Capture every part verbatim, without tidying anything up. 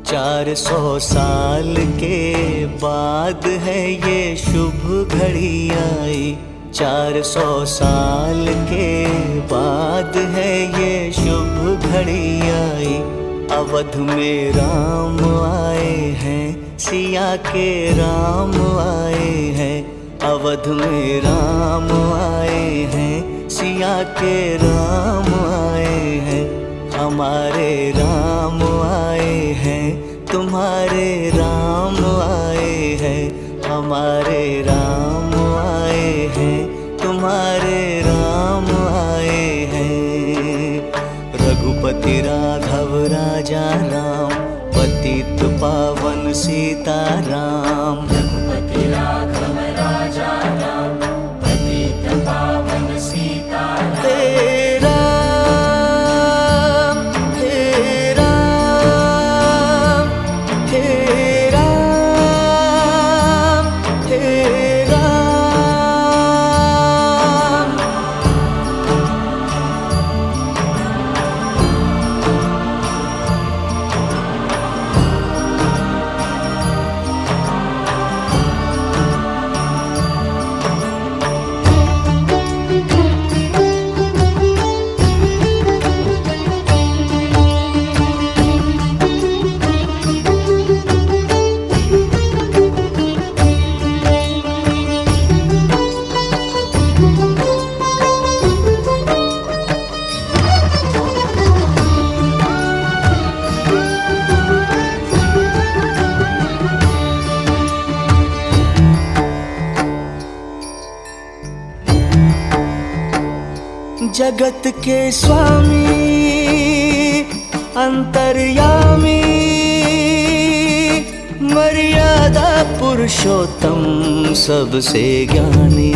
चार सौ साल के बाद है ये शुभ घड़ी आई। चार सौ साल के बाद है ये शुभ घड़ी आई। अवध में राम आए हैं, सिया के राम आए हैं। अवध में राम आए हैं, सिया के राम आए हैं। हमारे राम आए हैं, तुम्हारे राम आए हैं। हमारे राम आए हैं, तुम्हारे राम आए हैं। रघुपति राघव राजा राम, पतित पावन सीता राम। रघुपति राघव राजा राम, पतित पावन सीता राम। हे राम, हे राम, हे राम, हे राम। जगत के स्वामी अंतर्यामी, मर्यादा पुरुषोत्तम सबसे ज्ञानी।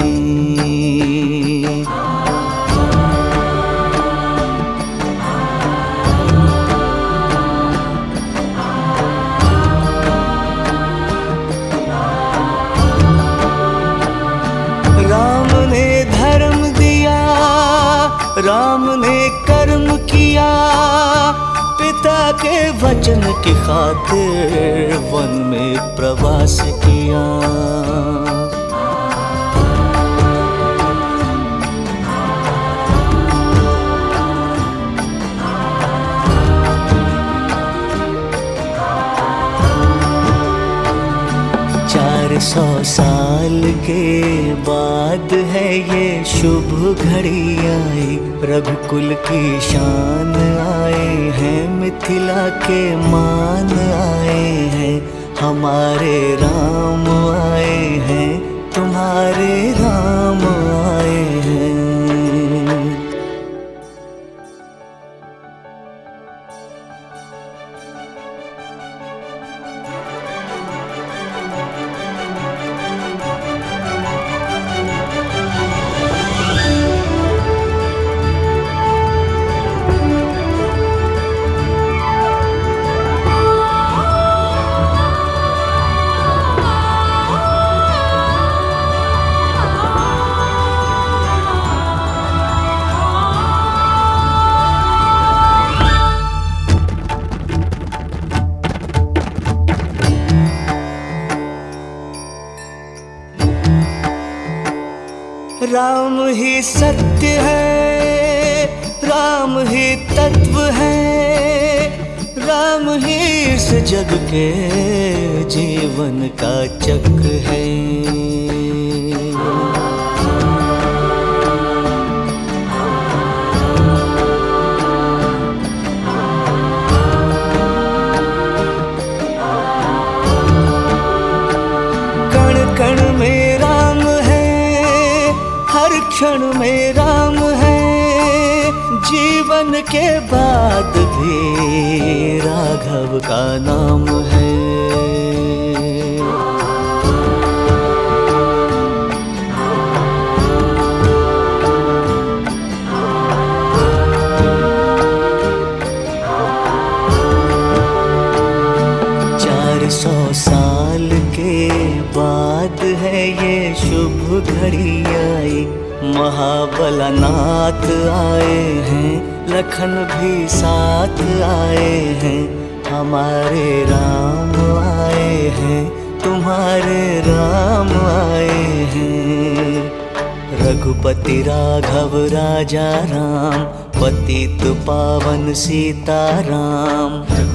राम ने धर्म दिया, राम ने कर्म किया। पिता के वचन की खातिर वन में प्रवास किया। चार सौ साल के बाद है ये शुभ घड़ी आई। रघुकुल की शान आए हैं, मिथिला के मान आए हैं। हमारे राम आए हैं, तुम्हारे राम आए हैं। राम ही सत्य है, राम ही तत्व है। राम ही इस जग के जीवन का चक्र है। कण कण में राम है, हर क्षण में राम है। जीवन के बाद भी राघव का नाम है। चार सौ साल के बाद है ये शुभ घड़ी आई। महाबलनाथ आए हैं, लखन भी साथ आए हैं। हमारे राम आए हैं, तुम्हारे राम आए हैं। रघुपति राघव राजा राम, पतित पावन सीताराम।